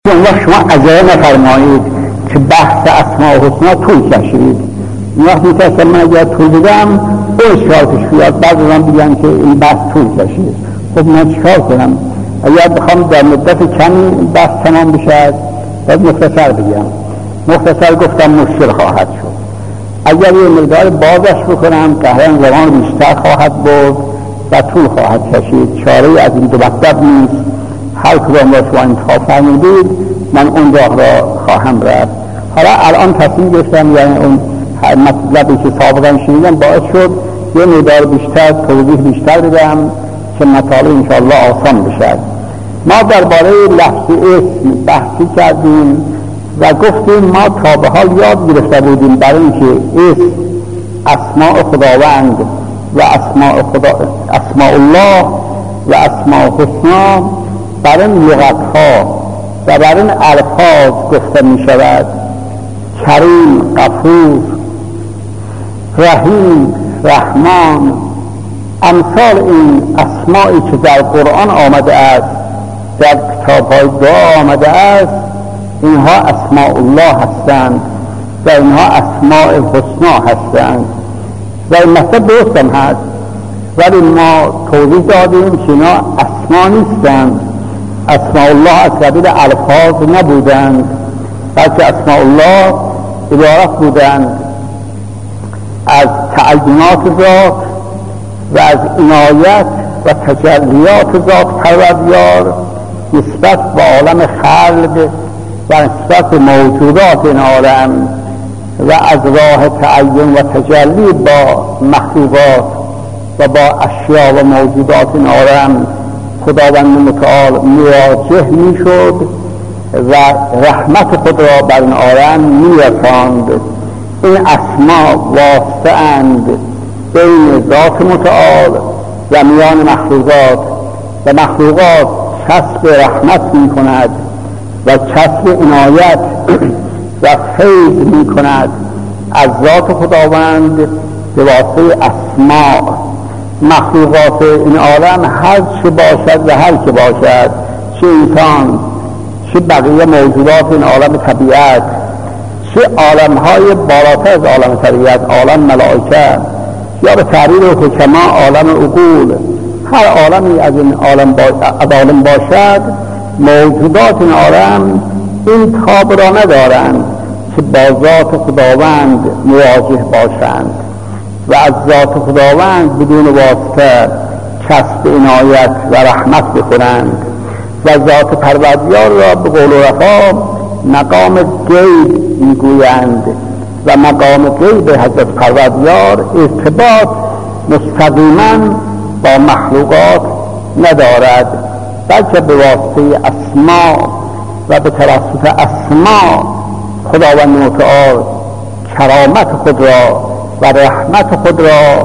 شما عجله نفرمایید که بحث اسماء الحسنا طول کشید. این وقت میترسم من اگر طول بدم اون اشارتش بیاد بعد من بگم که این بحث طول کشید. خب من چکار کنم؟ اگر بخوام در مدت کمی بحث تمام بشد باید مختصر بگم. مختصر گفتم مشکل خواهد شد. اگر یه مقدار بازش بکنم قهرن زمان بیشتر خواهد بود و طول خواهد کشید. چاره از این دو مطلب نیست. هر کدام را شما انتخاب فرمودید من اون راه را خواهم رفت. حالا الان تصمیم گرفتم یعنی اون مطلبی که سابقا شنیدم باعث شد یه مقدار بیشتر توضیح بیشتر بدم که مطالب انشاءالله آسان بشد. ما درباره لفظ اسم بحثی کردیم و گفتیم ما تا به حال یاد گرفته بودیم برای اینکه اسم اسماء خداوند و اسماء الله و اسماء حسنا بر این لغت‌ها و بر این الفاظ گفته می شود. کریم، غفور، رحیم، رحمان، امثال این اسمایی که در قرآن آمده است، در کتاب‌های دعا آمده است، اینها اسماء الله هستند و اینها اسماء حسنا هستند و این مطلب درست هم هست، ولی ما توضیح دادیم که اینا اسما نیستند. اسماء الله از قبیل الفاظ نبودند، بلکه اسماء الله عبارت بودند از تعینات ذات و از عنایت و تجلیات ذات پروردگار نسبت به عالم خلق و نسبت به موجودات این عالم و از راه تعین و تجلی با مخلوقات و با اشیاء و موجودات این عالم خداوند متعال مواجه می شد و رحمت خود را بر این عالم می رساند. این اسما واسطه اند بین ذات متعال و میان مخلوقات و مخلوقات کسب رحمت می کند و کسب عنایت و فیض می کند از ذات خداوند به واسطه اسما. مخلوقات این عالم هر چه باشد و هر که باشد، چه انسان، چه بقیه موجودات این عالم طبیعت، چه عالمهای بالاتر از عالم طبیعت، عالم ملائکه یا به تعبیر حکما عالم عقول، هر عالمی از این عالم باشد، موجودات این عالم این تاب را ندارند که با ذات خداوند مواجه باشند و از ذات خداوند بدون واسطه کسب عنایت و رحمت بکنند و ذات پروردگار را به قول و رفا مقام غیب میگویند و مقام غیب حضرت پروردگار ارتباط مستقیما با مخلوقات ندارد، بلکه به واسطه اسما و به توسط اسما خداوند متعال کرامت خود را و رحمت خود را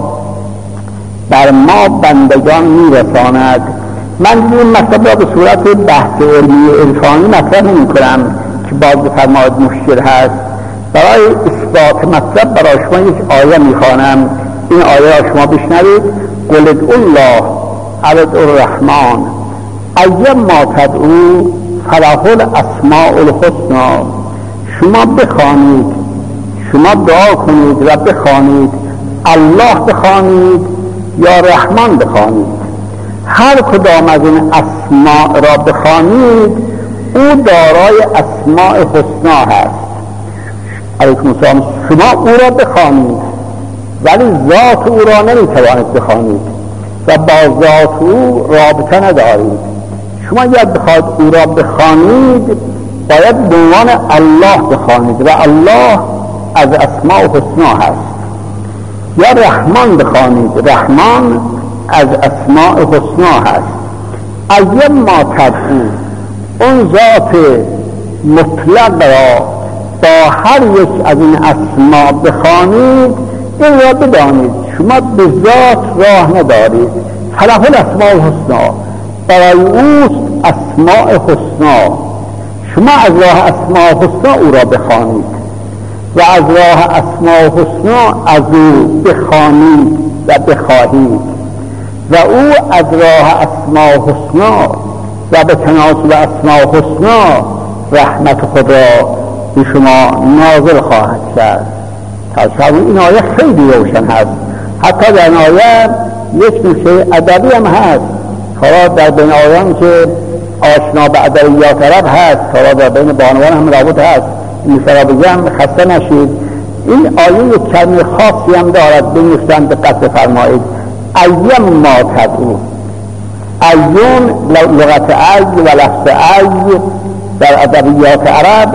بر ما بندگان میرساند. من این مطلب را به صورت بحث علمی عرفانی مطرح نمی کنم که باز بفرماید مشکل هست. برای اثبات مطلب برای شما یک آیه میخوانم. این آیه را شما بشنوید. قل ادعوا الله او ادعوا الرحمن ایما تدعوا فله الاسماء الحسنی. شما بخوانید، شما دعا کنید و بخوانید، الله بخوانید یا رحمان بخوانید، هر کدام از این اسماء را بخوانید او دارای اسماء حسنا هست. علیکم السلام. شما او را بخوانید ولی ذات او را نمیتوانید بخوانید و با ذات او رابطه ندارید. شما اگر بخواید او را بخوانید باید به عنوان الله بخوانید و الله از اسماء حسنا هست، یا رحمان بخوانید، رحمان از اسماء حسنا هست. ایما تدعو، اون ذات مطلق را با هر یک از این اسماء بخوانید، این را بدانید شما به ذات راه ندارید. فله الاسماء الحسنا، برای اوست اسماء حسنا. شما از راه اسماء حسنا او را بخوانید و از راه اسماء حسنا از او بخوانید و بخواهید و او از راه اسماء حسنا و به تناسب اسماء حسنا رحمت خدا به شما نازل خواهد کرد. این آیه خیلی روشن هست. حتی در این آیه یک نکته ادبی هم هست. حالا در بین آیان که آشنا به ادبیات عرب هست، حالا در بین بانوان هم رابط هست، این فرا بگم خسته نشید. این آیه یک کلمه خاصی هم دارد، به نکته دقت فرمایید. ایم ما تدعو، ایون لغت ای و لفظ ای در ادبیات عرب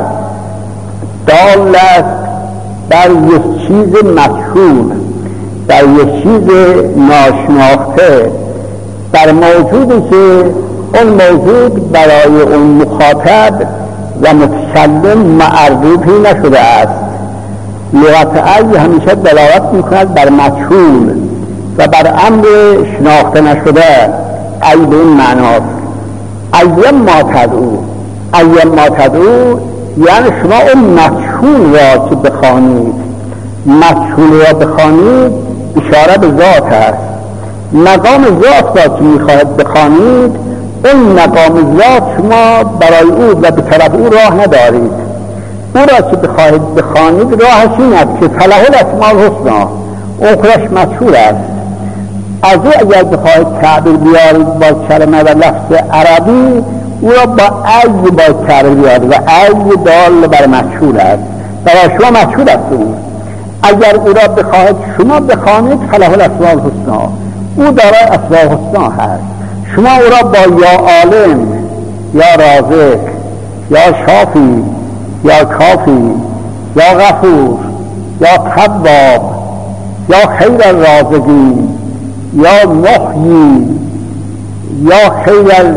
دال است بر یک چیز مجهول، بر یک چیز ناشناخته، بر موجودی که اون موجود برای اون مخاطب و متکلم معرفی نشده است. لغت ای همیشه دلالت میکند بر مجهول و بر امر شناخته نشده. ای به این معناست. ایم ما تدعو، ایم ما تدعو یعنی شما اون مجهول را که بخوانید، مجهول را بخوانید اشاره به ذات است. مقام ذات را که میخواهد بخوانید، اون مقام ذات شما برای او و به طرف او راه ندارید. او را که بخواهید بخوانید راهش این است که فله الاسماء الحسنی، اون خودش مجهول است. از او اگر بخواهید تعبیر بیارید با کلمه و لفظ عربی، او را با ای با تعبیر بیارید و ای دال بر مجهول است، برای شما مجهول است. اگر او را بخواهید شما بخوانید فله الاسماء الحسنی، او دارای اسماء الحسنی هست. شما او را با یا عالم یا رازق یا شافی یا کافی یا غفور یا تواب یا خیر الرازقین یا محیی یا خیر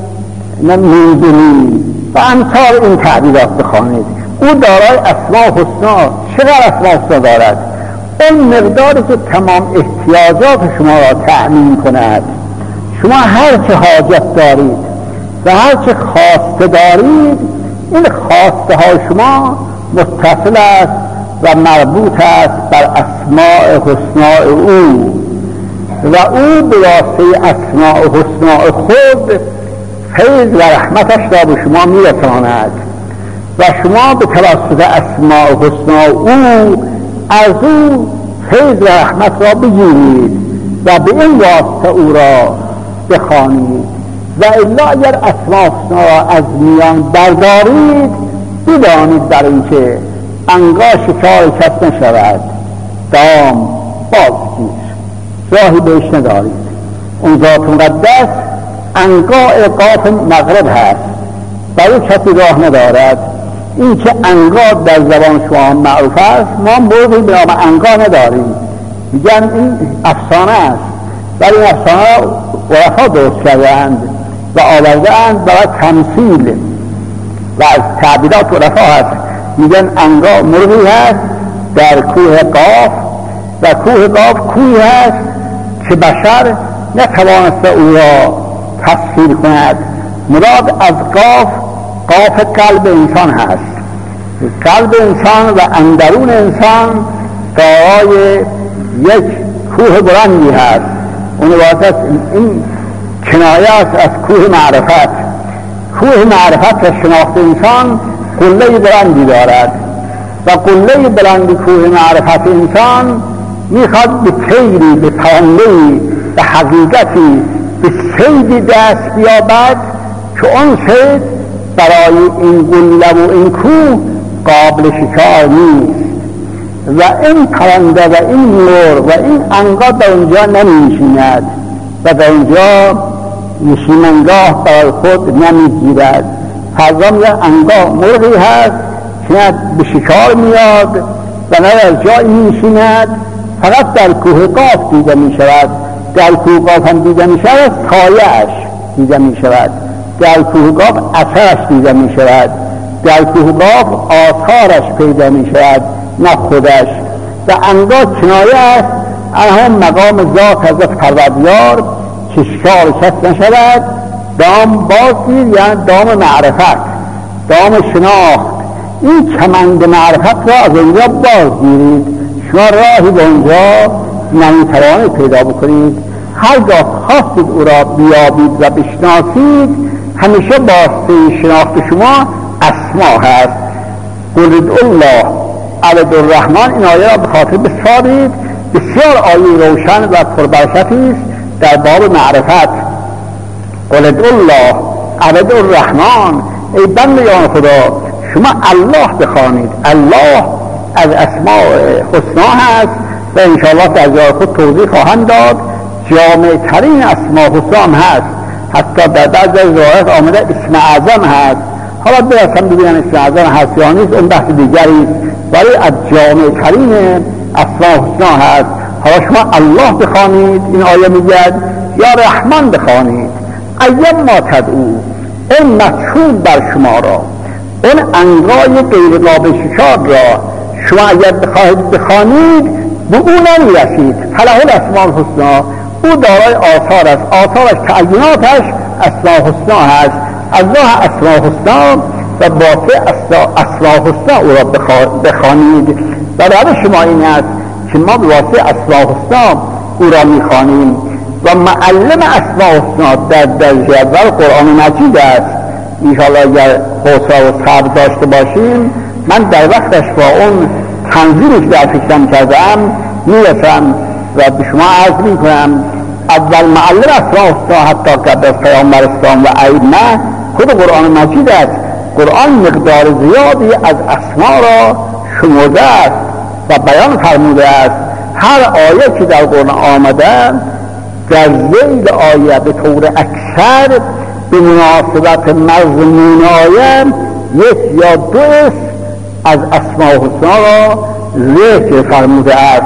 نمیدونی و امثال این تعبیرات بخوانید. او دارای اسماء حسنا. چقدر اسماء حسنا دارد؟ اون مقداری که تمام احتیاجات شما را تأمین کند. شما هر چه حاجت دارید و هر چه خواسته دارید، این خواسته های شما متصل است و مربوط است بر اسماء حسنا او و او به واسطه اسماء حسنا خود فیض و رحمتش را به شما میرساند و شما به توسط اسماء حسنا او از او فیض و رحمت را بگیرید و به این واسطه او را بخوانید. و الا اگر اسماء حسنا را از میان بردارید، بدانید در اینکه عنقا شکار کس نشود، دام بازگیر، راهی بهش ندارید. اون ذات مقدس عنقا قاف مغرب هست، برای کسی راه ندارد. این که عنقا در زبان شما معروف است، ما موردی به نام عنقا نداریم، میگن این افسانه است، ولی این افسانه عرفا درست کردند و آوردند برای تمثیل و از تعبیرات عرفا هست. میگن عنقا مرغی هست در کوه قاف و کوه قاف کوهی هست که بشر نتوانسته او را تصویر کند. مراد از قاف قلب انسان هست. قلب انسان و اندرون انسان دارای یک کوه بلندی هست. اون واسه این کنایه است از کوه معرفت. کوه معرفت و شناخت انسان قله بلندی دارد و قله بلندی کوه معرفت انسان میخواد به طیری، به پرنده‌ای، به حقیقتی، به صیدی دست بیابد که اون صید برای این قله و این کوه قابل شکار نیست و این پرنده و این مرغ و این عنقا در اونجا نمیشیند و در اونجا نشیمنگاه برای خود نمیگیرد. فرضاً یه عنقا مرغی هست که نه به شکار میاد و نه در جایی میشیند، فقط در کوه قاف دیده میشود. در کوه قاف هم دیده میشود سایه‌اش دیده میشود، در کوه قاف اثرش دیده میشود، در کوه قاف آثارش پیدا میشود نه خودش. و عنقا کنایه است از هم مقام ذات حضرت پروردگار که شکار کس نشود. دام بازگیر یعنی دام معرفت، دام شناخت. این کمند معرفت را از اینجا بازگیرید. شما راهی به اونجا نمیتوانید پیدا بکنید. هرگاه خواستید او را بیابید و بشناسید، همیشه واسطه شناخت شما اسما هست. قل ادعوا الله عبد الرحمن، این آیه را به خاطر بسپارید. بسیار آیه روشن و پربرکتی است در باب معرفت. قل ادعوا الله عبد الرحمن، ای بندگان خدا شما الله بخوانید. الله از اسماء حسنا هست و انشاءالله در جای خود توضیح خواهم داد. جامع ترین اسماء حسنا هست، حتی در بعضی از روایات آمده اسم اعظم هست. حالا برسم ببینم اسم اعظم هست یا نیست، اون بحث دیگری است، ولی از جامع ترین اسماء حسنا هست. حالا شما الله بخوانید، این آیه میگه، یا رحمان بخوانید. ایم ما تدعو، اون مطلوب بر شما را، اون انواع غیر نابشکار را شما اگر بخواهید بخوانید به او نمیرسید. فله الاسماء الحسنا، او دارای آثار است، آثارش تعییناتش اسماء حسنا هست. الله اسماء حسنا و باطل اسماء حسنا او را بخوانید. و روش شما این است که ما به واسطه اسماء حسنا او را میخوانیم و معلم اسماء حسنا در درجه اول قرآن مجید است. انشاءالله اگر حوصله و صبر داشته باشیم من در وقتش با اون تنظیمش در فکرم کردم میرسم و به شما عرض میکنم. اول معلم اسماء حسنا حتی قبل از پیامبر اسلام و ائمه خود قرآن مجید است. قرآن مقدار زیادی از اسما را شمرده است و بیان فرموده است. هر آیه که در قرآن آمده در ذیل آیه به طور اکثر به مناسبت مضمون آیه یک یا دو اسم از اسماء حسنا را ذکر فرموده است.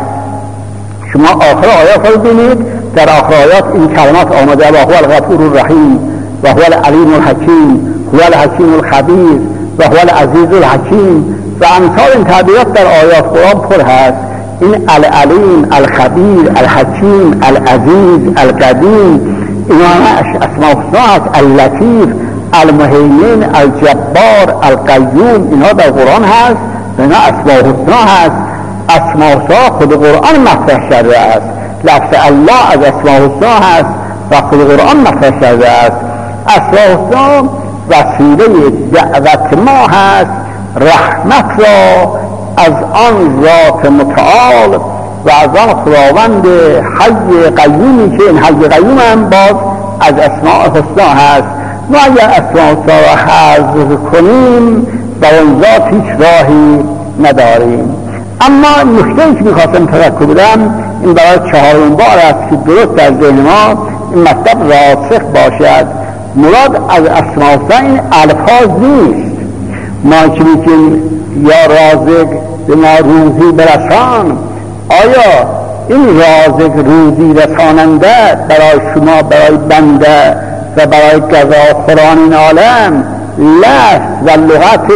شما آخر آیات رو ببینید، در آخر آیات این کلمات آمده: و هو الغفور الرحیم و هو العلیم الحکیم هو الحکیم الخبیر و هو العزیز الحکیم و امثال این تعبیرات در آیات قرآن پر هست. این العلیم، الخبیر، الحکیم، العزیز، القدیم، اینا اسماء حسنا هست. اللطیف، المهیمن، الجبار، القیوم، اینها در قرآن هست. اینا اسماء حسنا هست. اسماء حسنا خود قرآن مطرح کرده است. لفظ الله از اسماء حسنا هست و خود قرآن مطرح کرده است. اسماء حسنا وسیله دعوت ما هست رحمت را از آن ذات متعال و از آن خداوند حی قیومی که این حی قیوم هم باز از اسماء حسنا هست. ما اگر اسماء حسنا را حذف کنیم بر اون ذات هیچ راهی نداریم. اما نکته‌ای که میخواستم تذکر بدم این برای چهارمین بار است که درست در ذهن ما این مطلب راسخ باشد. مراد از اسماء حسنا این الفاظ نیست. ما که میگیم یا رازق به ما روزی برسان، آیا این رازق روزی رساننده برای شما، برای بنده و برای غذاخوران این عالم لفظ و لغت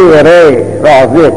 رازق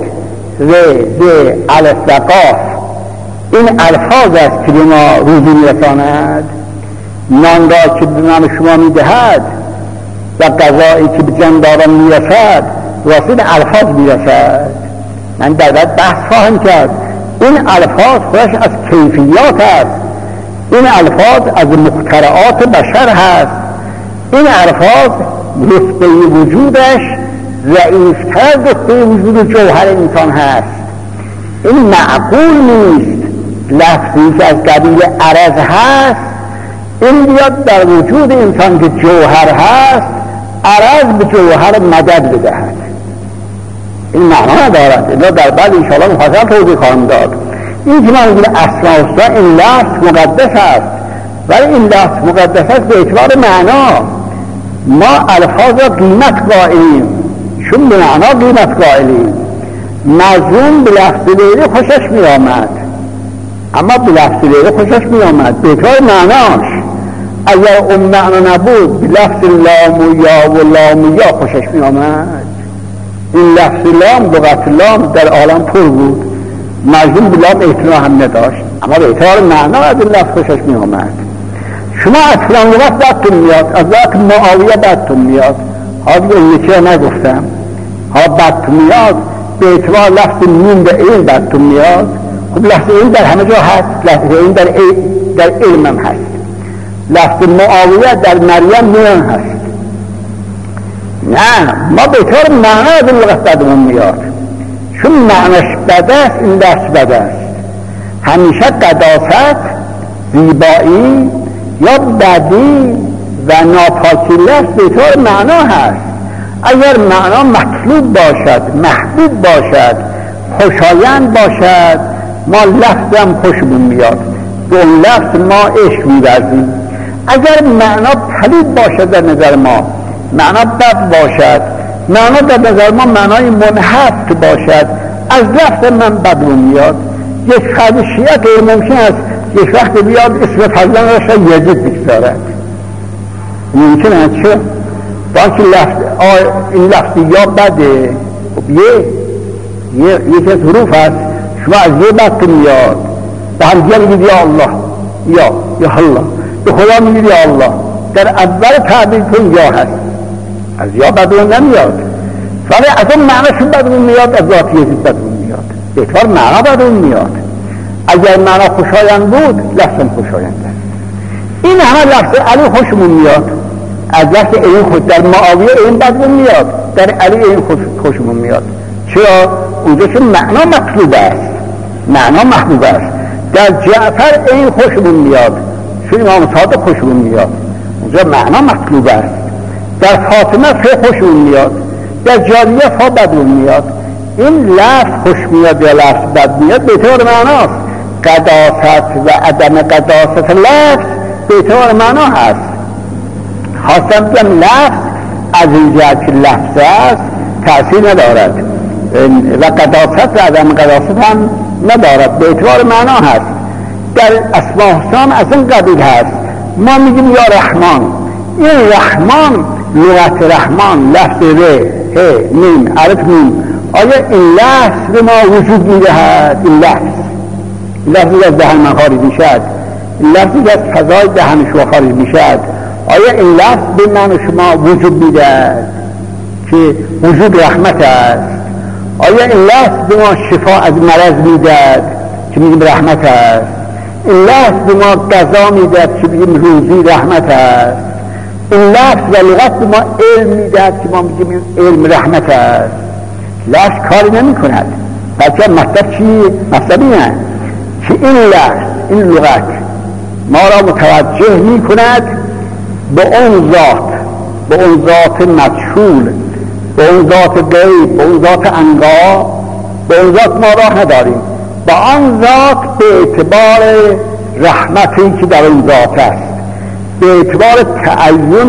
الف و قاف این الفاظ است که به ما روزی میرساند. نان را که به من شما میدهد و غذایی که به جانداران میرسد واسه الفاظ میرسد. من در بحث خواهم کرد. این الفاظ خودش از کیفیات است. این الفاظ از مخترعات بشر هست. این الفاظ رتبه وجودش ضعیفتر رتبه وجود جوهر انسان هست. این معقول نیست لفظی که از قبیل عرض هست این بیاد در وجود انسان که جوهر هست عرض به جوهر مدد بدهد. این معنا ندارد. اینا در بعد انشاءالله مفصل توضیح خواهم داد. این که ما میگیم اسماء حسنا این لفظ مقدس است، ولی این لفظ مقدس است به اعتبار معنا. ما الفاظ را قیمت قائلیم، چون به معنا قیمت قائلیم. مظلوم به لفظ لیلی خوشش می آمد، اما به لفظ لیلی خوشش می آمد به اعتبار معناش. اگر اون معنا نبود به لفظ لام و یا و لام یا خوشش می آمد. این لفظ لام لغت لام در عالم پر بود. مظلوم به لام اعتنا هم نداشت، اما به اعتبار معنا از این لفظ خوشش می آمد. شما از فلان لغت بدتون میاد، از ذات معاویه بدتون میاد، حالا این یکی را نگفتم، ها بدتون میاد به اعتبار لفظ میم به این بدتون میاد. خب لفظ این در همه جا هست، لفظ این در علم هم هست. لفظ معاویه در مریم میان هست. نه، ما به طور معنا از این لغت بدمون میاد، چون معناش بد است این دست بد است. همیشه قداست، زیبایی یا بدی و ناپاکی لفظ به طور معنا هست. اگر معنا مطلوب باشد، محبوب باشد، خوشایند باشد، ما لفظ هم خوشمون میاد، به اون لفظ ما عشق می‌ورزیم. اگر معنا پلید باشد در نظر ما، معنا بد باشد، معنا در نظر ما معنای منحط باشد، از لفظ من بدمون میاد. یک فرد شیعه غیر ممکن است یک وقت بیاد اسم فرزند را یزید بگذارد، ممکن است. چه؟ با اینکه این لفظ یا بده، خب یک از حروف هست، شما از یه بد میاد به هم دیگه میگید یا الله، یا الله، به خدا میگید یا الله. در اول تعبیر کن یا هست، از یا بدون نمیاد، ولی از اون معنیشون بدون میاد، از ذات یزید بدون میاد، به طور معنا بدون میاد. اگر معنا خوشایند بود لفظم خوشایند است. این همه لفظ علی خوشمون میاد، از لفظ این خود در معاویه این بدون میاد، در علی این خوشمون میاد. چرا؟ اونجا که معنا مطلوب است، معنا محبوب است. در جعفر این خوشمون میاد، چون امام صادق خوشمون میاد، اونجا معنا مطلوب است. در فاطمه فه خوشمون میاد، در جاریه فا بدون میاد. این لفظ خوش میاد یا لفظ بد میاد به طور معناست. قداست و عدم قداست لفظ به طور معنا هست. خواستم بگم لفظ از این جهت که لفظ است تأثیر ندارد و قداست و عدم قداست هم ندارد، به طور معنا هست. در اسماء حسنا از این قبیل هست. ما میگیم یا رحمان، این رحمان لغت رحمان، لفظ ره، ه، میم، عرف میم، آیا این لفظ به ما وجود میدهد؟ این لفظی از دهن من خارج میشد، این لفظی از فضای دهن شما خارج میشد، آیا این لفظ به من و شما وجود میدهد که وجود رحمت است؟ آیا این لفظ به ما شفا از مرض میدهد که میگیم رحمت است؟ این لفظ به ما قضا میدهد که میگیم روزی رحمت است؟ این لفظ و لغت به ما علم میدهد که ما میگیم علم رحمت است؟ لفظ کاری نمی کند، بلکه مطلب چیه؟ مطلب اینه که این لفظ، این لغت ما را متوجه می کند به اون ذات مجهول، به اون ذات غیب، به اون ذات انگا، به اون ذات ما راه نداریم، به آن ذات به اعتبار رحمتی که در اون ذات است، به اعتبار تعین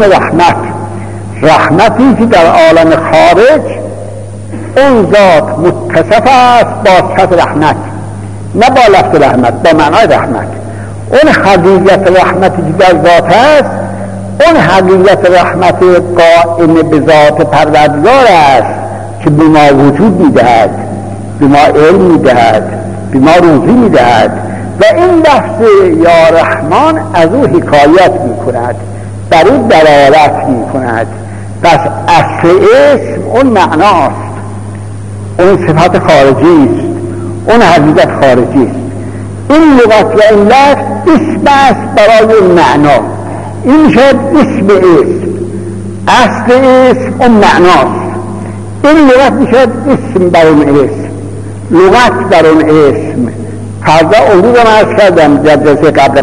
رحمتی که در عالم خارج اون ذات متصف است با صفت رحمت، نه با لفظ رحمت، با معنای رحمت. اون حقیقت رحمتی که در ذات است، اون حقیقت رحمت قائم به ذات پروردگار است که به ما وجود میدهد، به ما علم میدهد، به ما روزی میدهد. و این لفظ یا رحمان از او حکایت میکند، بر او دلالت میکند. پس اصل اسم اون معناست، اون صفت خارجی است، اون حقیقت خارجی است. این لغت و این لفظ اسم است برای معنا، این شد اسم اسم، اصل اسم اون معناست. این لغت میشد اسم بر اون اسم، لغت بر اون اسم. فردا علوم عرض کردم در جلسه قبل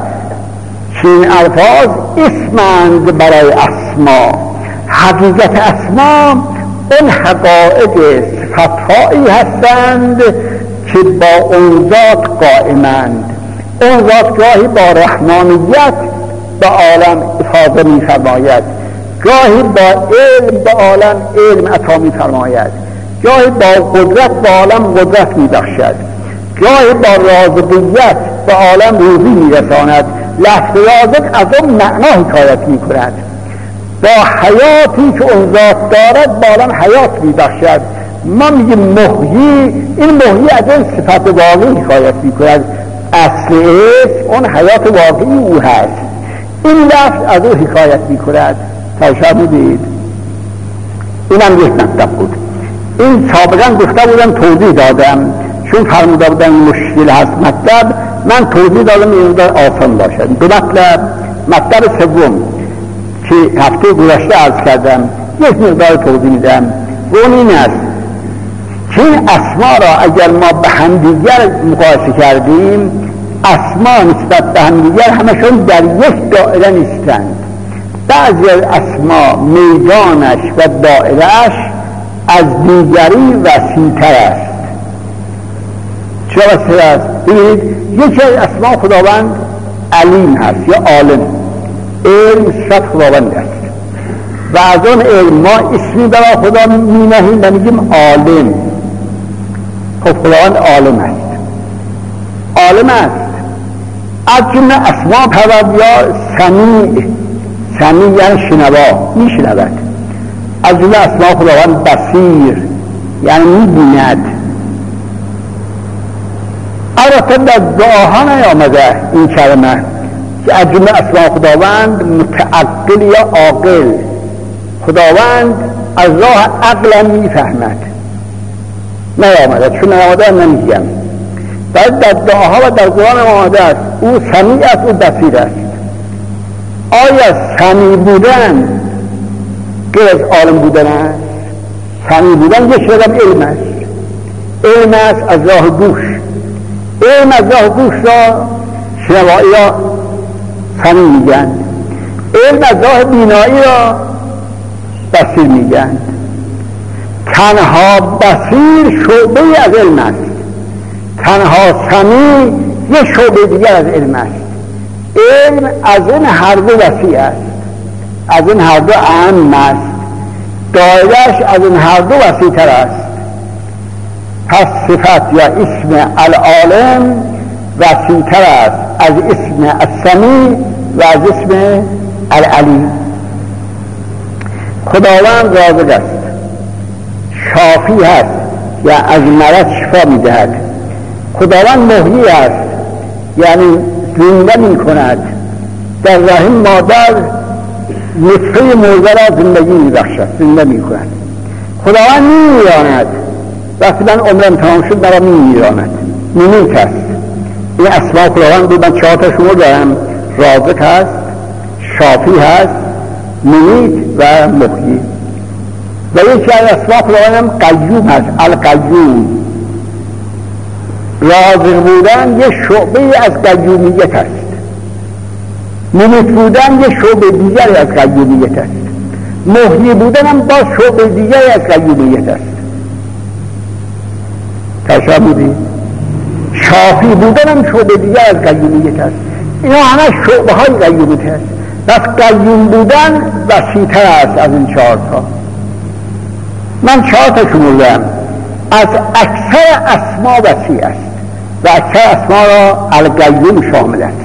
که این الفاظ اسمند برای اسما. حقیقت اسما اون حقائق صفایی هستند که با اون ذات قائمند. اون ذات گاهی با رحمانیت به عالم افاضه می فرماید، گاهی با علم به عالم علم عطا می فرماید، گاهی با قدرت به عالم قدرت می بخشد، گاهی با رازقیت به عالم روزی می رساند. لفظ رازق از اون معنا حکایت می کند، با حیاتی که اون ذات دارد به عالم حیات می بخشد. ما میگیم محیی، این محیی از این صفت واقعی حکایت می کند. اصل اسم اون حیات واقعی او هست، این لفظ از او حکایت می کند. فرشامدید اینم یک مطلب بود. این سابقا گفته بودم توضیح دادم، چون فرموده بودن مشکل هست مطلب، من توضیح دادم این در آسان باشد. دو مطلب سوم که هفته گذشته عرض کردم، یک مقدار توضیح میدم. اون این است که این اسما را اگر ما به همدیگر مقایسه کردیم، اسما نسبت به همدیگر همشون در یک دایره نیستند. بعضی از اسما میدانش و دایرهش از دیگری وسیع‌تر است. چرا وسیع است؟ ببینید، یکی از اسما خداوند علیم هست یا عالم، علم صفت خداوند است و از اون علم ما اسمی برای خدا می نهیم و میگیم عالم. خب خداوند عالم است، عالم است. از جمله اسما پروردگار سمیع، سمیع یعنی شنوا، می شنود. از جمله اسما خداوند بصیر یعنی می بیند. البته در دعاها نیامده این کلمه که از جمله اسما خداوند متعقل یا عاقل، خداوند از راه عقل میفهمد، نیامده. چون نیامده نمیگم. باید در دعاها و در قرآن آمده است او سمیع است، او بصیر است. آیا سمیع بودن غیر از عالم بودن است؟ سمیع بودن یک شدم علم است. علم است از راه گوش، علم از راه گوش را شنوایی را سمیع میگن، علم از راه بینایی را بصیر میگن. تنها بصیر شعبه از علم است، تنها سمیع یک شعبه دیگر از علم است. علم از این هر دو وسیع است، از این هر دو اعم است، دایره‌اش از این هر دو وسیع‌تر است. پس صفت یا اسم العالم وسیع‌تر است از اسم السمیع و از اسم العلیم. خداوند رازق است، شافی هست یا از مرض شفا میدهد. خداوند محیی است یعنی زنده می کند، در رحم مادر نطفه مرده را زندگی می بخشد، زنده می کند. خداوند می میراند، وقتی من عمرم تمام شد مرا می میراند، میمیت است. این اسما خداوند بود. من 4 تا شما دارم، رازق هست، شافی هست، میمیت و محیی. و یکی از اسما خداوند هم قیوم هست، القیوم. رازق بودن یک شعبه از قیومیت است، ممیت بودن یک شعبه دیگری از قیومیت است، محیی بودن هم باز شعبه دیگری از قیومیت است. تشابه بودی؟ شافی بودن هم شعبه دیگر از قیومیت است. اینا همه شعبه های قیومیت است. پس قیوم بودن وسیع‌تر است از این 4 تا. من 4 تا شمردم. از اکثر اسما وسیع است و اکثر اسما را القیوم شامل است.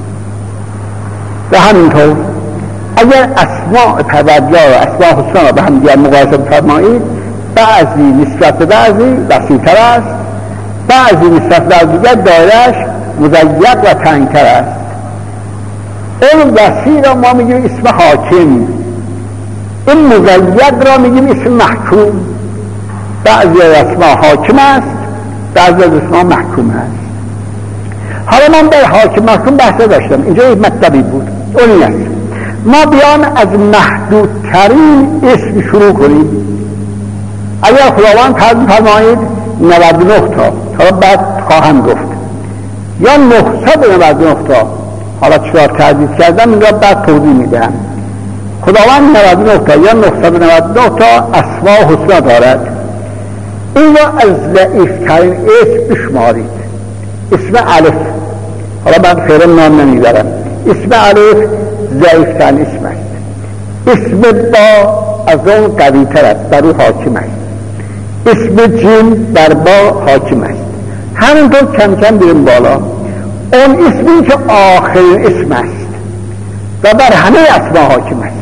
و همینطور اگر اسماء پروردگار و اسماء حسنا را به هم دیگر مقایسه بفرمایید، بعضی نسبت به بعضی وسیع‌تر است، بعضی نسبت به دیگر دایره‌اش مضیق و تنگ‌تر است. این وسیع را ما میگیم اسم حاکم، این مضیق را میگیم اسم محکوم. بعضی از اسما حاکم است، بعضی از اسما محکوم است. حالا من در حاکم محکوم بحث داشتم، اینجا یک مطلبی بود، اون است ما بیان از محدودترین اسم شروع کنیم. اگر خداوند فرمایید 99 تا بعد خواهم گفت، یا 999 تا، حالا چرا تردید کردم این را بعد توضیح میدهم. خداوند 99 تا یا 999 تا اسماء حسنا دارد. این را از ضعیفترین اسم بشمارید. اسم الف، حالا بعد فعلا نام نمیبرم، اسم الف ضعیفترین اسم است. اسم با از اون قوی تر است، بر او حاکم است. اسم جن بر با حاکم است. همینطور کم کم بریم بالا. اون اسمی که آخرین اسم است و بر همه اسما حاکم است.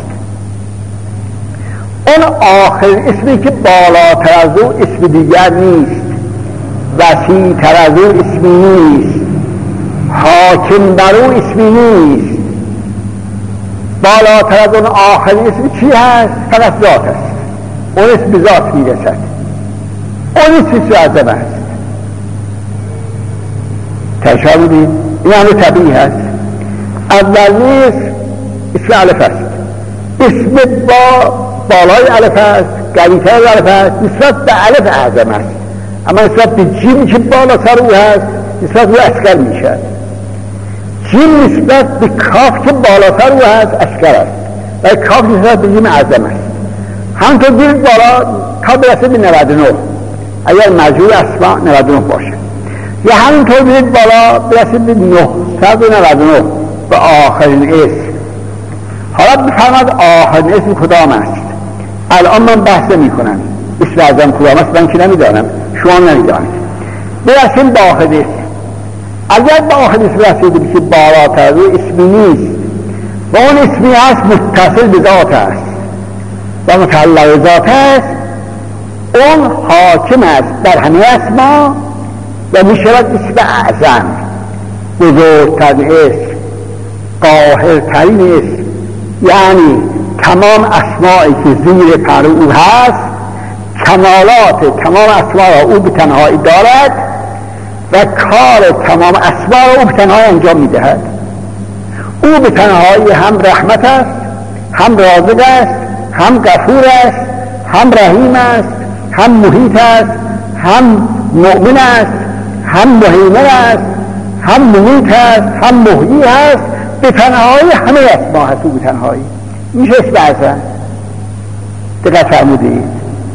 اون آخرین اسمی که بالاتر از او اسم دیگر نیست، وسیع تر از او اسمی نیست، حاکم بر او اسمی نیست. بالاتر از اون آخرین اسم چی هست؟ فقط ذات است. اون اسم به ذات میرسد. اون اسم عظم است. تشابهی این همه طبیعی هست. اولی اسم الف است. اسم با بالای الف است، قوی‌تر از الف است، نسبت به الف اعظم است، اما نسبت به جیم که بالا سر او هست نسبت به اصغر میشه. جیم نسبت به کاف که بالا سر او هست اصغر است و کاف نسبت به جیم اعظم است. همونطور برید بالا تا برسه به 99 اگر مجموع اسما 99 باشه، یا همینطور برید بالا برسید به 999 به آخرین اسم. حالا بفرماد آخرین اسم کدام است؟ الان من بحث نمی کنم اسم اعظم کدام است، من که نمیدانم، شما نمیدانید. برسیم به آخرین اسم. اگر به آخرین اسم رسیدیم که بالاتر روی اسمی نیست و اون اسمی هست متصل به ذات است و متعلق به ذات است، اون حاکم است در همه اسما و می شود اسم اعظم، بزرگترین اسم، قاهرترین اسم. یعنی تمام اسمایی که زیر پر او هست، کمالات تمام اسما را او به تنهایی دارد و کار تمام اسما را او به تنهایی انجام می دهد. او به تنهایی هم رحمت است، هم رازق است، هم غفور است، هم رحیم است، هم محیط است، هم مؤمن است، هم مهیمن است، هم ممیت است، هم محیی است. به تنهایی همه اسما هست او به تنهایی. میشه اسم اعظم. دقت فرمودید؟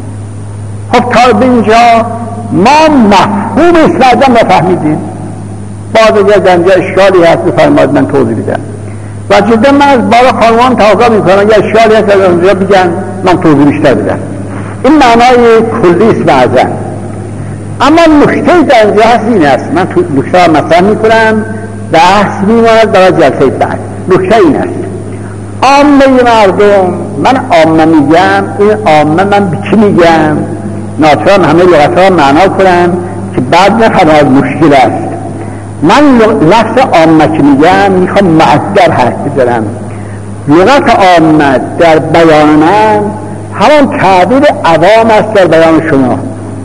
خب تا به اینجا ما مفهوم اسم اعظم را فهمیدیم. باز اگر در اینجا اشکالی هست بفرمایید من توضیح بدم و جدا من از بالا خانوان تقاضا میکنم اگر اشکالی هست از اونجا بگن من توضیح بیشتر بدم. این معنای کلی اسم اعظم. اما نکته در اینجا هست این است، من تو نکته را مطرح میکنم، بحث میماند برای جلسه بعد. نکته این است عامه مردم، من عامه میگم، این عامه من به چی میگم؟ ناچارم همه لغت ها معنا کنم که بعد نفرماید مشکل است. من لفظ عامه که میگم میخوام معدل حرف بزنم. لغت عامه در بیان من همان تعبیر عوام است در بیان شما.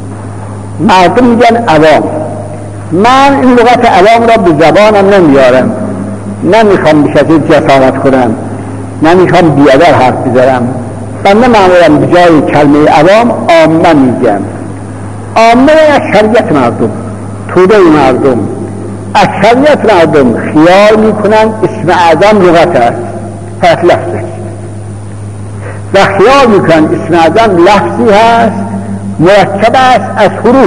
مردم میگن عوام. من این لغت عوام را به زبانم نمیارم، نمیخوام به کسی جسارت کنم، نمیخوام بیادر حرف بزنم. بنده معمولا به جای کلمه عوام عامه میگم. عامه اکثریت مردم، توده مردم، اکثریت مردم خیال میکنن اسم اعظم لغت است، فقط لفظ است و خیال میکنن اسم اعظم لفظی هست مرکب است از حروف.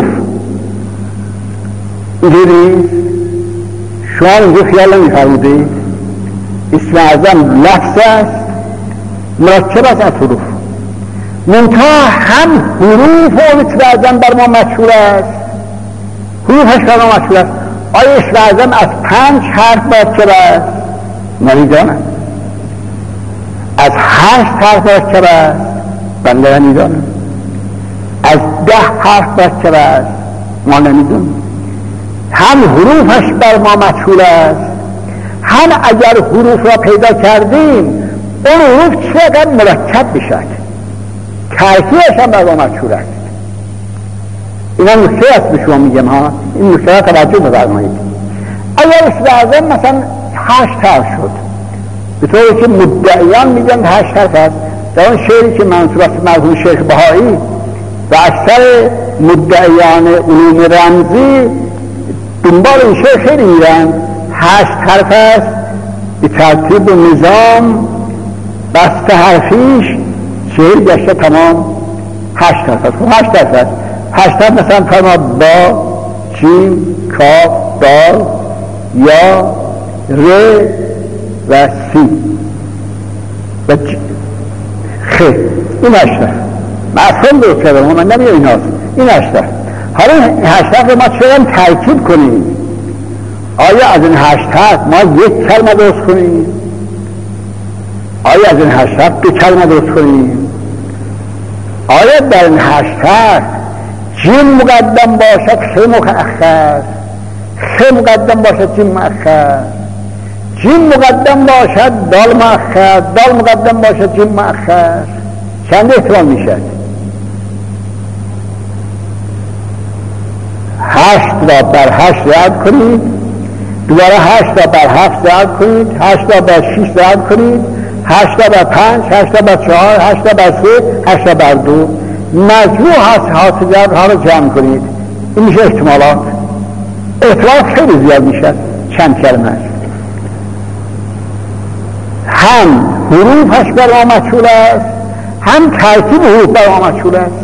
اینجوری شما اینجا خیال نمی‌فرمودید؟ اسم اعظم لفظ است مرکب است از حروف. منتها هم حروف و اسم اعظم بر ما مشهور است، حروفش بر ما مشهور است. آیا اسم اعظم از 5 حرف مرکب است؟ نمی‌دانم. از 8 حرف مرکب است؟ بنده نمی‌دانم. از 10 حرف مرکب است؟ ما نمی‌دانیم. هم حروفش بر ما مشهور است، هم اگر حروف را پیدا کردیم اون حروف چقدر مرکب بشد، ترکیبش هم بر ما مشهور است. اینا نکته است به شما میگم ها، این نکته را توجه بفرمایید. اگر اسم اعظم مثلا 8 حرف شد، به طوری که مدعیان میگن 8 حرف است، در اون شعری که منصوب است مرحوم شیخ بهایی و اکثر مدعیان علوم رمزی دنبال این شعر خیلی میرن، 8 حرف است، به ترتیب نظام بسته حرفیش 40 گشته تمام 8 حرف است. 8 حرف است. 8 حرف مثلا فرما با، جیم، کاف، دال، یا، ر و سی و خ. این 8 حرف مفهوم درست کردم، من نمیدونم این هاست. این 8 حرف. حالا این 8 حرف ما چرا ترکیب کنیم؟ آیا از این 8 حرف ما یک کلمه درست کنیم؟ آیا از این 8 حرف 2 کلمه درست کنیم؟ آیا در این 8 حرف جیم مقدم باشد خ مؤخر، خ مقدم باشد جیم مؤخر، جیم مقدم باشد دال مؤخر، دال مقدم باشد جیم مؤخر؟ چند احتمال میشد؟ 8 را بر 8 ضرب کنید، دوباره 8 را بر 7 ضرب کنید، 8 را بر 6 ضرب کنید، 8 بر 5 8 بر 4 8 بر 3 8 بر 2 مجموع حاصلات ها رو جمع کنید. این میشه احتمالات. احتمالات خیلی زیاد میشه، چند کلمه است. هم حروفش بر ما مجهول است، هم ترکیب حروف بر ما مجهول است.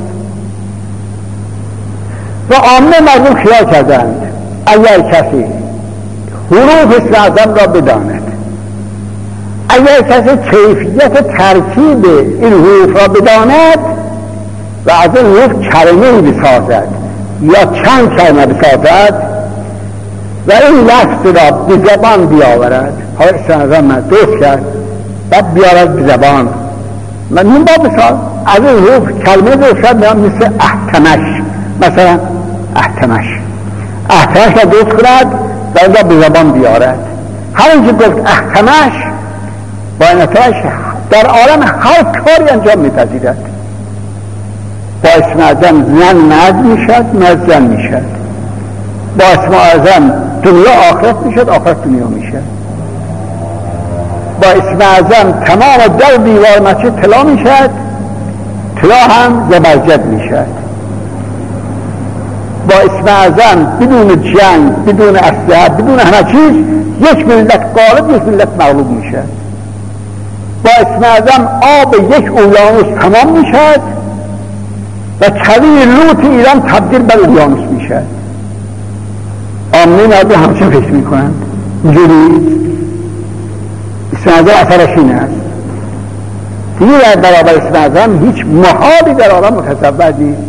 و عامه مردم خیال کردند اگر کسی حروف اسم اعظم را بداند، اگر کسی کیفیت ترکیب این حروف را بداند و از این حروف کلمه‌ای بسازد یا چند کلمه بسازد و این لفظ را به زبان بیاورد، ها اسم اعظم من درست کرد بعد بیارد به زبان من این با مثال از این حروف کلمه درست کرد مثل احتمش، مثلا احتمش را درست کند و این را به زبان بیارد. همین که گفت احتمش با این احتمش در عالم هر کاری انجام میپذیرد. با اسم اعظم زن مرد میشد، مرد زن میشد. با اسم اعظم دنیا آخرت میشد، آخرت دنیا میشد. با اسم اعظم تمام در دیوار مسجد طلا میشد، طلا هم زبرجد میشد. با اسم اعظم بدون جنگ، بدون اسلحه، بدون همه چیز یک ملت غالب، یک ملت مغلوب میشد. با اسم اعظم آب یک اقیانوس تمام میشد و کویر لوط ایران تبدیل بر اقیانوس میشد. عامه مردم همچنین فکر میکنند. اینجوری اسم اعظم اثرش این است. دیگه در برابر اسم اعظم هیچ محالی در عالم متصور نیست.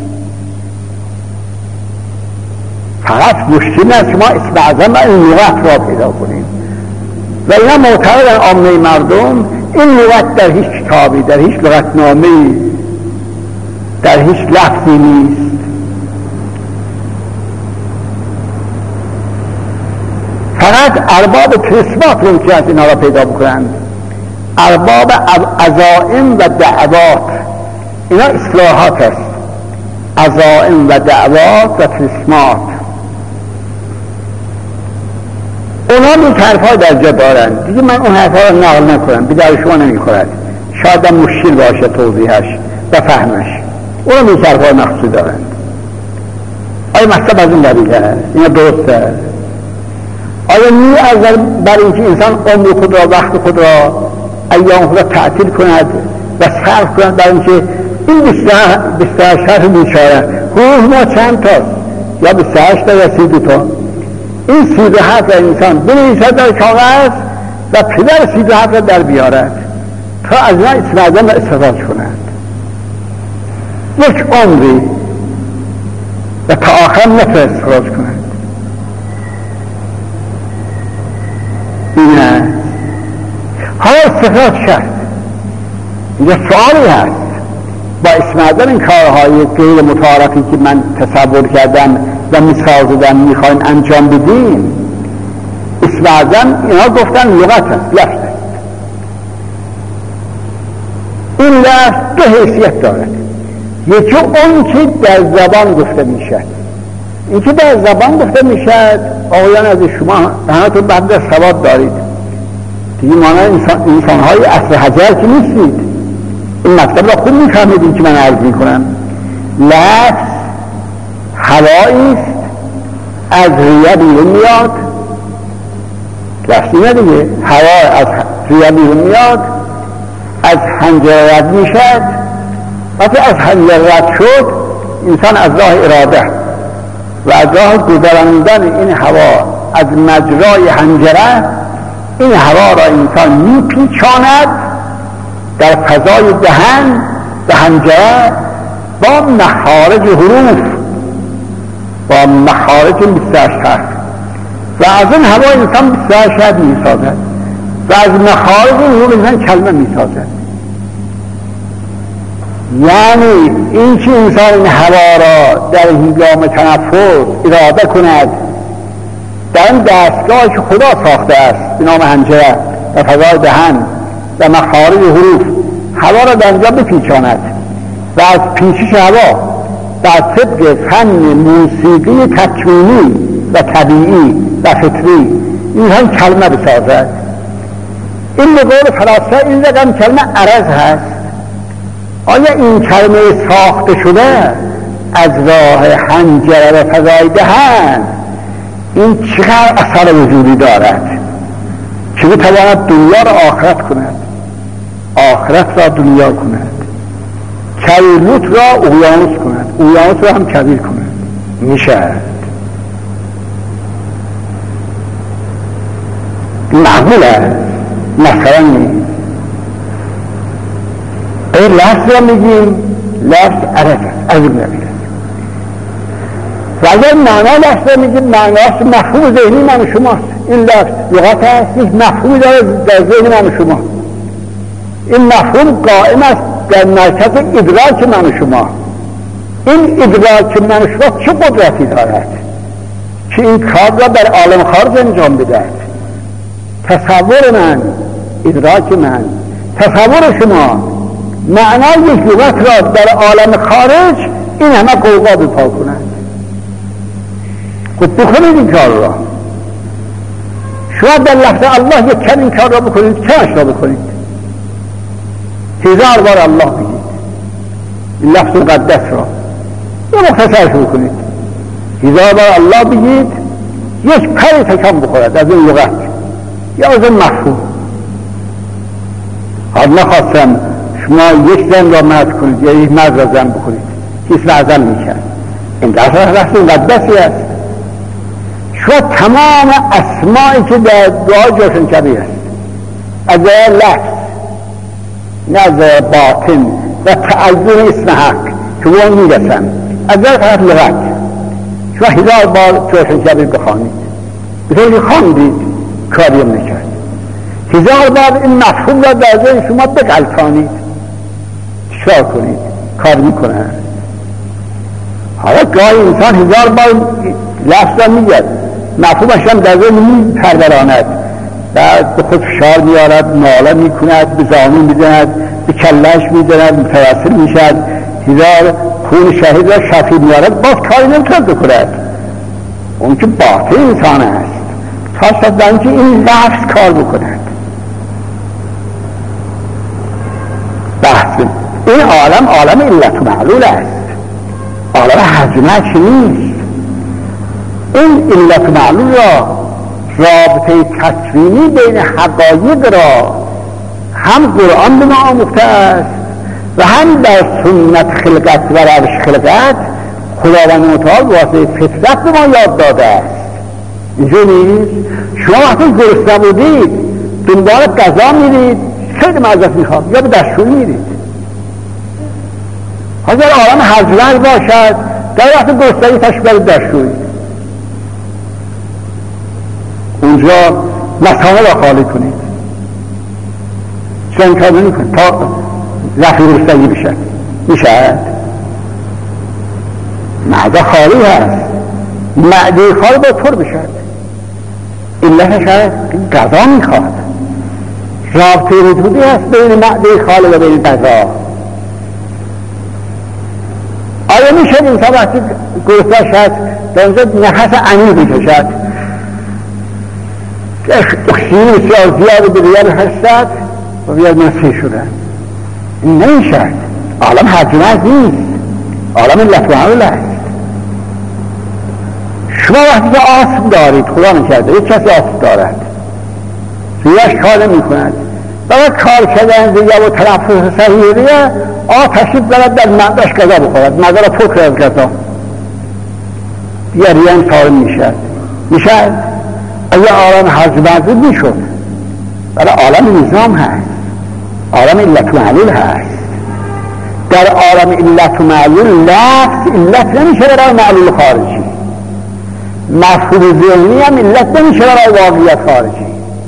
فقط مشکل است که ما اسم اعظم و این لغت را پیدا کنیم و اینا معتقدن عامه مردم این لغت در هیچ کتابی، در هیچ لغتنامه‌ای، در هیچ لفظی نیست. فقط ارباب تسمات ممکن است اینا را پیدا بکنند. ارباب عزائم و دعوات، اینا اصلاحات است. عزائم و دعوات و تسمات اونا این حرف‌ها در جا دارند. دیگه من اون حرف‌ها رو نقل نکنم، به درد شما نمی‌خورد. شاید هم مشکل باشه توضیحش و فهمش. اونا این حرف‌ها مخصوص دارند. آیا مطلب از این دلیل است؟ اینا درسته؟ آیا می از بر اینکه انسان عمر خود را، وقت خود را، ایام خود را تعطیل کند و صرف کند بر اینکه این 28 حرف بیچاره حروف ما چند تاست؟ یا 28 تا یا 32 تا. این 37 را انسان بنویسد در کاغذ و پدر 37 را در بیارد تا از این اسم اعظم را استفاده کند. یک عمری و تا آخر نتوانست استفاده کند. اینه حالا استفاده شد. اینجا سوالی هست. با اسم اعظم این کارهای غیر متعارفی که من تصور کردم و میسازدم میخواین انجام بدیم، اسم اعظم اینا گفتن لغت است، لفظ است. این لفظ دو حیثیت دارد. یکی اون که در زبان گفته میشد. این که در زبان گفته میشد آقایان از شما همتون بعد سواد دارید دیگه، مانند انسانهای اصل حجر که نیستید. این مطلب را خوب میفهمید که من عرض میکنم. لفظ هوایی است، از ریه بیرون میاد. لفظی نه دیگه، هوا از ریه بیرون میاد، از حنجره رد میشد. وقتی از حنجره رد شد انسان از راه اراده و از راه گذراندن این هوا از مجرای حنجره، این هوا را انسان میپیچاند در فضای دهن و حنجره با مخارج حروف، با مخارج 28 حرف و از این هوا انسان 28 حرف میسازد و از مخارج حروف انسان کلمه میسازد. یعنی این که انسان این هوا را در هنگام تنفس اراده کند در این دستگاهی که خدا ساخته است به نام حنجره و فضای دهن و مخارج حروف هوا را در اینجا بپیچاند و از پیچش هوا بر طبق فن موسیقی تکوینی و طبیعی و فطری انسان کلمه بسازد. این به قول فلاسفه این رقم کلمه عرض هست. آیا این کلمه ساخته شده از راه حنجره و فضای دهن این چقدر اثر وجودی دارد که بتواند دنیا را آخرت کند، آخرت را دنیا کند، کبیرلوت را اقیانوس کند، اقیانوس را هم کبیر کند. میشد معقول است، مثلا نیست. این لفظ را میگیم لفظ عرض است، از این نمیده. و اگر معنا لفظ را میگیم معناست مفهوم ذهنی من شماست. این لفظ لغت هست، یک مفهومی داره در ذهن من شما. این مفهوم قائم است در مرکز ادراک من شما. این ادراک من شما چه قدرتی دارد که این کار را در عالم خارج انجام بدهد؟ تصور من، ادراک من، تصور شما معنای یک لغت را در عالم خارج این همه قوقا بپا کند. خود بکنید این کار را. شما در لفظ الله یک کم این کار را بکنید، کمش را بکنید، 1000 بار الله بگید این لفظ مقدس را یا مختصرش بکنید. 1000 بار الله بگید، یک پری تکم بخورد از این لغت یا از این مفهوم. حال نخواستم شما یک زن را مرد کنید یا یک مرد را زن بکنید، کیس معزل میکرد. این لفظ مقدسی است. شما تمام اسمایی که در دعا جاشن کبیر است، از لفظ نه از باطن و تعین اسم حق که اون میرسن، از طرف لغت شما 1000 بار جاشن کبیر بخوانید، بطوری خواندید کاریم نکرد. 1000 بار این مفهوم را در ذهن شما بغلطانید، چکار کنید؟ کار میکنه. حالا گاهی انسان 1000 بار لفظ را میگد، مفهومش هم در ذهن میپروراند، بعد به خود فشار میارد، ناله میکند، به زانو میزند، به کلهش میزند، متوسل میشد، 1000 خون شهید را شفی میارد، باز کاری نمیتوند بکند. اون که باطن انسان است تا شدن که این لفظ کار بکند. بحث این عالم علت و معلول است، عالم حجمت نیست. این علت و معلول را، رابطه تکوینی بین حقایق را هم قرآن به ما آموخته است و هم در سنت خلقت و روش خلقت خداوند متعال واسه فطرت به ما یاد داده است. اینجا نیست. شما وقتی گرسنه بودید دنبال غذا میرید، خیلی معذرت میخوام، یا به دستشویی میرید. اگر عالم حجمت باشد در وقت گرسنگی تشبه دستشویی، اونجا مسانه را خالی کنید، چون کار نمی کنید تا رفع گرسنگی بشد. میشد معده خالی هست، معده خالی باید پر بشد. علتش هست غذا میخواد. رابطه وجودی هست بین معده خالی و بین غذا. آیا میشه انسان وقتی گرسنه‌اش هست در اونجا نفس عمیقی کشد، اکسیژن بسیار زیادی به ریال هستد و بیاد مسیح شدن؟ این نمیشد. عالم حجمت نیست، عالم علت و معلول است. شما وقتی که آسم دارید، خدا نکرده یک کسی آسم دارد، ریهش کار نمی کند، برای کار کردن ریه و تنفس صحیح ریه تشریف دارد در معده‌اش غذا بخورد، معده را پر از غذا، دیگه ریه هم سالم میشد. اگه عالم حجمت میشد، برای عالم نظام هست، عالم علت و معلول هست. در عالم علت و معلول لفظ علت نمیشه برای معلول خارجی، مفهوم ذهنی هم علت نمیشه برای واقعیت خارجی.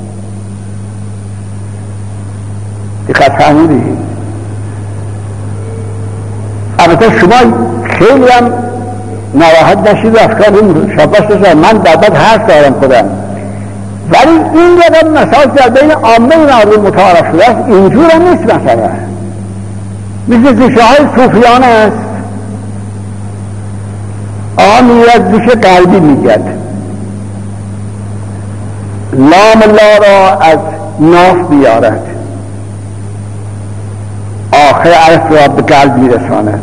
دقت فرمودید؟ البته شما خیلی هم نراحت نشید و افکار این شباش داشتم، من بعد حرف دارم خودم، ولی این رقم مسائل در بین عامه مردم متعارف شده است. اینجور هم نیست. مثلا مثل زوشه های صوفیان است، میرد زوشه قلبی میگد، لام لا را از ناف بیارد، آخر عرف را به قلب میرساند،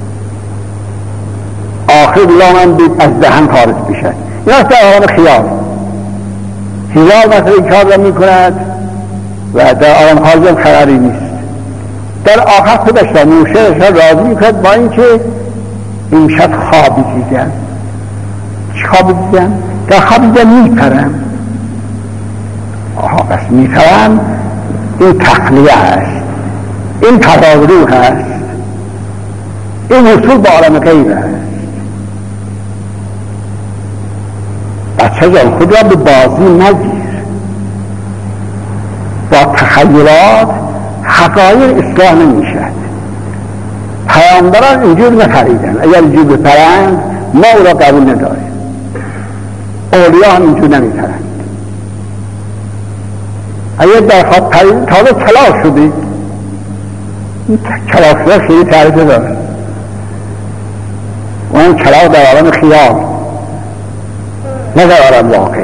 آخر لامن از دهن خارج بشد. این است در عالم خیال. خیال مثلا این کار را میکند و در عالم خارج هم خبری نیست. در آخر خودش را موشهش را راضی میکند با اینکه امشب خوابی دیدم. چه خوابی دیدم؟ در خوابی دیدم میپرم. آها بس میپرم، این تخلیه است، این تدارو هست، این وصول به عالم غیب است. بچه جان خود را به بازی نگیر، با تخیلات حقایق اصلاح نمیشد. پیامبران اینجور نپریدن، اگر اینجور بپرند ما او را قبول نداریم. اولیا هم اینجور نمیپرند. اگر در خواب پرید تازه کلاف شدید، کلاف شده خیلی تعریف داره و این کلاف در عالم خیال نه در عالم واقع.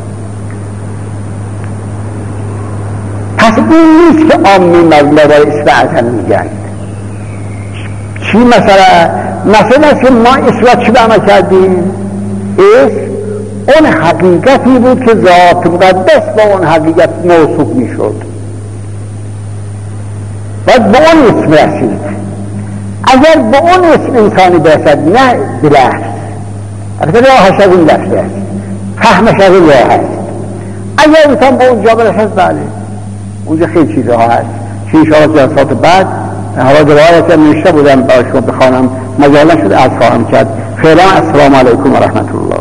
پس این نیست که عامی مبلغ اصلاحتن میگن. چی مثلا که ما اصلاح چی به عمل کردیم؟ اون حقیقتی بود که ذات مقدس با اون حقیقت موصوف میشد، باید به اون اسم رسید. اگر به اون اسم انسانی برسد، نه بلحظ، اگر راهش از اون لفظ است، فهمش از اون راه است. اگر انسان به اونجا برسد، بله اونجا خیلی چیزها هست که انشاءالله جلسات بعد حالا روایت نوشته بودم برای شما بخوانم، مجال نشد از خواهم کرد. فعلا السلام علیکم و رحمت الله.